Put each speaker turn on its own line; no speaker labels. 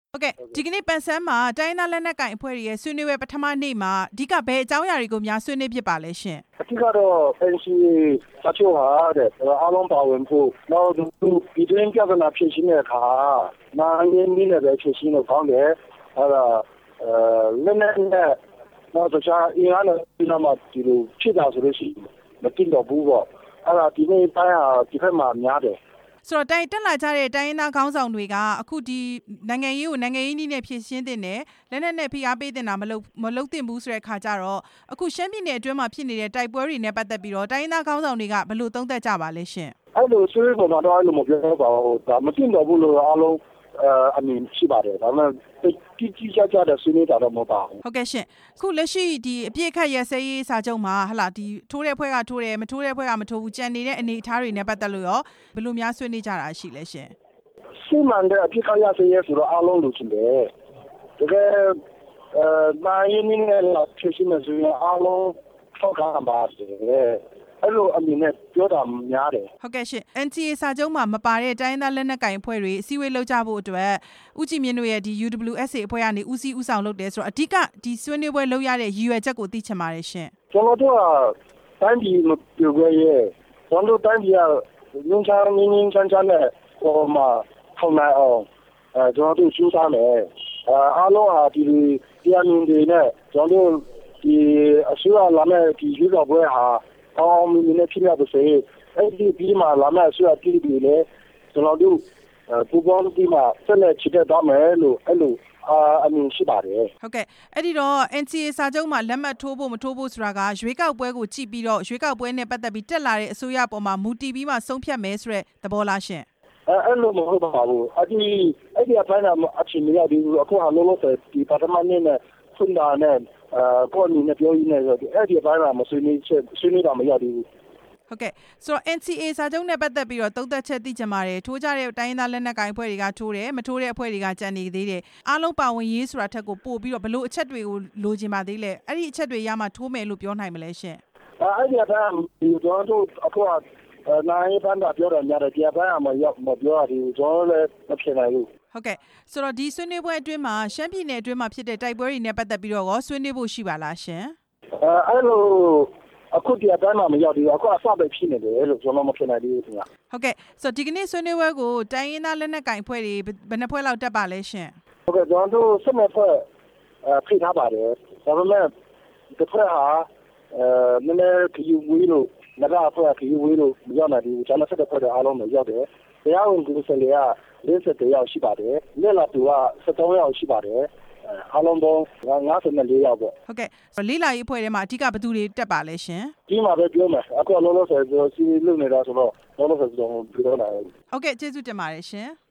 ဟုတ်ကဲ့ဒီကနေ့ပန်ဆန်းမှာတိုင်းသားလက်နက်ကိုင်အဖွဲ့တွေရဲ့ဆွေးနွေးပွဲပထမနေ့မှာအဓိကဘယ်အကြောင်းအရာတွေကိုများဆွေးနွေးဖြစ်ပါလဲရှင်
အဓိကတော့ NCA စာချုပ်ဟာတဲ့အားလုံးပါဝင်ဖို့နောက်ဒီတွင်းပြဿနာဖြေရှင်းတဲ့အခါနိုင်ရင်းနှီးနဲ့ပဲဖြေရှင်းလို့ကောင်းတယ်အဲ့ဒါလက်နက်နဲ့နောက်တခြားအင်အားနဲ့ဒီနောက်မှာဒီလိုဖြစ်တာဆိုလို့ရှိရင်မတင်တော့ဘူးပေါ့အဲ့ဒါဒီနေ့တိုင်းဟာဒီဘက်မှာများတယ်
ဆိုတော့တက်လာကြတဲ့တိုင်းရင်းသားခေါင်းဆောင်တွေကအခုဒီနိုင်ငံရေးကိုနိုင်ငံရေးနည်းနဲ့ဖြည့်ရှင်းတင်တယ်လက်နက်နဲ့ဖိအားပေးတင်တာမလုပ်သင့်ဘူးဆိုတဲ့ခါကျတော့အခုရှမ်းပြည်နယ်အတွင်းမှာဖြစ်နေတဲ့တိုက်ပွဲတွေနဲ့ပတ်သက်ပြီးတော့တိုင်းရင်းသားခေါင်းဆောင်တွေကဘယ်လိုသုံးသပ်ကြပါလဲရှင်
အဲ့လိုဆွေးနွေးပေါ်မှာတော့အဲ့လိုမပြောပါဘူးဒါမတင်တော့ဘူးလို့အားလုံးအမြင်ရှိပါတယ်ဒါမှကြီးကြတဲ့ဆွေးနွေးတာတော့မဟုတ်ပါဘူး
ဟုတ်ကဲ့ရှင်အခုလက်ရှိဒီအပြည့်အခက်ရစဲရေးစာချုပ်မှာဟလာဒီထိုးတဲ့ဖွဲ့ကထိုးတယ်မထိုးတဲ့ဖွဲ့ကမထိုးဘူးကြံနေတဲ့အနေအထားတွေနဲ့ပတ်သက်လို့ရောဘယ်လိုများဆွေးနွေးကြတာရှိလဲရှင်
ရှင်းမှန်တဲ့အပြည့်အခက်ရစဲရေးဆိုတော့အားလုံးလိုချင်တယ်တကယ်နိုင်ရင်းနဲ့ဖြစ်ရှိမှဆိုရင်အားလုံးထောက်ခံပါတယ်အဲ့လိုအမြင်နဲ့ပြောတာများတယ်
ဟုတ်ကဲ့ရှင် NCA စာချုပ်မှာမပါတဲ့တိုင်းသားလက်နက်ကိုင်အဖွဲ့တွေအစည်းအဝေးလုပ်ကြဖို့အတွက်ဦးကြည်မြင့်တို့ရဲ့ဒီ UWSA အဖွဲ့ကနေဦးစီးဦးဆောင်လုပ်တယ်ဆိုတော့အဓိကဒီဆွေးနွေးပွဲလုပ်ရတဲ့ရည်ရွယ်ချက်ကိုသိချင်ပါတယ်ရှင်
ကျွန်တော်တို့ကတိုင်းပြည်မပြိုကွဲရဲ့ကျွန်တော်တို့တိုင်းပြည်ကငင်းချမ်းနဲ့ဟိုမှာထောင်နိုင်အောင်ကျွန်တော်တို့ရှင်းစားမယ်အားလုံးဟာဒီတရားမြင်တွေနဲ့ကျွန်တော်တို့ဒီအစိုးရလာမဲ့ဒီရွေးကောက်ပွဲဟာအောင်မြင်နေဖြစ်ရပါစေအဲ့ဒီပြီးမှလာမဲ့အစိုးရပြည်သူတွေလည်းကျွန်တော်တို့ပူပေါင်းပြီးမှဆက်လက်ချစ်တဲ့တော့မယ်လို့အဲ့လိုအမြင်ရှိပါတယ်
ဟုတ်ကဲ့အဲ့ဒီတော့ NCA စာချုပ်မှာလက်မှတ်ထိုးဖို့မထိုးဖို့ဆိုတာကရွေးကောက်ပွဲကိုကြည့်ပြီးတော့ရွေးကောက်ပွဲနဲ့ပတ်သက်ပြီးတက်လာတဲ့အစိုးရပေါ်မှာမူတည်ပြီးမှဆုံးဖြတ်မယ်ဆိုတဲ့သဘောလားရှင်
အဲ့လိုမဟုတ်ပါဘူးအဲ့ဒီအပိုင်းကအချင်းမရဘူးအခုဟာလုံးလုံးဒီပါတမန်နဲ့ဖွင့်တာနဲ့ကိုယ်အနေနဲ့ပြောရင်းနဲ့အဲ့ဒီအပိုင်းကမဆွေးနွေးတာမရဘူး
ဟုတ်ကဲ့ဆိုတော့ NCA စာချုပ်နဲ့ပတ်သက်ပြီးတော့သုံးသပ်ချက်သိချင်ပါတယ်ထိုးကြတဲ့တိုင်းသားလက်နက်ကိုင်အဖွဲ့တွေကထိုးတယ်မထိုးတဲ့အဖွဲ့တွေကကြံနေသေးတယ်အားလုံးပါဝင်ရေးဆိုတာထက်ကိုပို့ပြီးတော့ဘလို့အချက်တွေကိုလိုချင်ပါသေးလဲအဲ့ဒီအချက်တွေရမှထိုးမယ်လို့ပြောနိုင်မလဲရှင်
အဲ့ဒီအပိုင်းဒီကျွန်တော်တို့အခုကနိုင်ပန်းတာပြောတယ်များတယ်ဒီအပိုင်းကမပြောရဘူးကျွန်တော်လည်းမဖြစ်နိုင်ဘူး
ဟုတ်ကဲ့ဆိုတော့ဒီဆွေးနွေးပွဲအတွင်းမှာရှမ်းပြည်နယ်အတွင်းမှာဖြစ်တဲ့တိုက်ပွဲတွေနဲ့ပတ်သက်ပြီးတော့ရောဆွေးနွေးဖို့ရှိပါလားရှင်
အဲ့လိုအခုဒီအတိုင်းမှာမရောက်သေးဘူးအခုအစပဲဖြစ်နေတယ်လို့ကျွန်တော်မဖြစ်နိုင်သေးဘူးခင်ဗျ
ဟုတ်ကဲ့ဆိုတော့ဒီကနေ့ဆွေးနွေးပွဲကိုတိုင်းရင်းသားလက်နက်ကိုင်အဖွဲ့တွေဘယ်နှဖွဲ့လောက်တက်ပါလဲရှင်
ဟုတ်ကဲ့ကျွန်တော်တို့စနစ်ဖွဲ့ဖိထားပါတယ်ဒါပေမဲ့တစ်ဖွဲ့ဟာနည်းနည်းခရီးဝေးလို့ငါကအဖွဲ့ခရီးဝေးလို့မရောက်နိုင်ဘူးကျွန်တော်ဆက်တဲ့ဖွဲ့အားလုံးမရောက်တယ်တရားဝင်ကိုယ်စားလှယ်က40ယောက်ရှိပါတယ်လက်လာသူက73ယောက်ရှိပါတယ်အားလုံးပေါင်း54ယောက်ပေါ့
ဟုတ်ကဲ့လေးလာရေးအဖွဲ့ထဲမှာအဓိကဘယ်သူတွေတက်ပါလဲရှင်
ဒီမှာပဲပြောမယ်အခုလောလောဆယ်စီလုပ်နေတာဆိုတော့လောလောဆယ်ကျွန်တော်ပြောနိုင်
ဟုတ်ကဲ့ကျေးဇူးတင်ပါတယ်ရှင်